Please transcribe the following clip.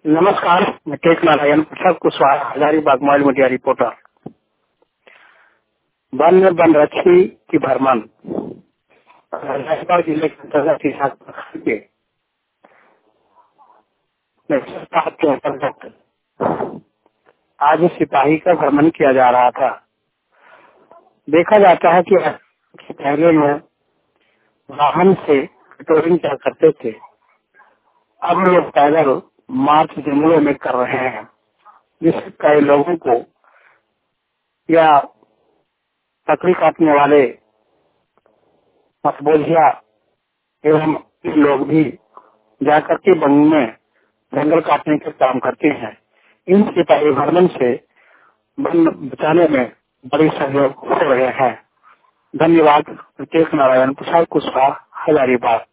नमस्कार, मैं Tek Narayan Prasad Kushwaha, Hazaribagh mobile media reporter. वन में वन रक्षी की भरमान। हजारीबाग जिले के अंतर्गत हिसार प्रखंड के नक्सलबाद के अंतर्गत आज सिपाही का भ्रमण किया जा रहा था। देखा जाता है कि पहले लोग वाहन से पेट्रोलिंग क्या करते थे, अब लोग पैदल मार्च जंगलों में कर रहे हैं, जिससे कई लोगों को या लकड़ी काटने वाले मतबोधिया एवं लोग भी जाकर के वन में जंगल काटने के काम करते हैं। इन सिपाही भ्रमण से वन बचाने में बड़ी सहयोग हो रहे हैं। धन्यवाद। टेक नारायण प्रसाद कुशवाहा, हजारीबाग।